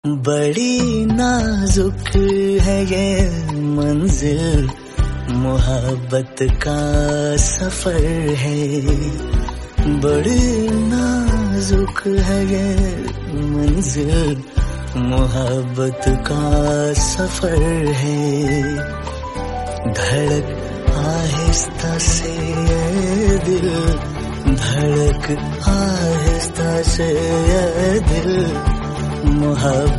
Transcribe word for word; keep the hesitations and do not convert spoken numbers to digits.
बड़ी नाजुक है ये मंजिल, मोहब्बत का सफर है। बड़ी नाजुक है ये मंजिल, मोहब्बत का सफर है। धड़क आहिस्ता से ये दिल, धड़क आहिस्ता से ये दिल, मोहब्बत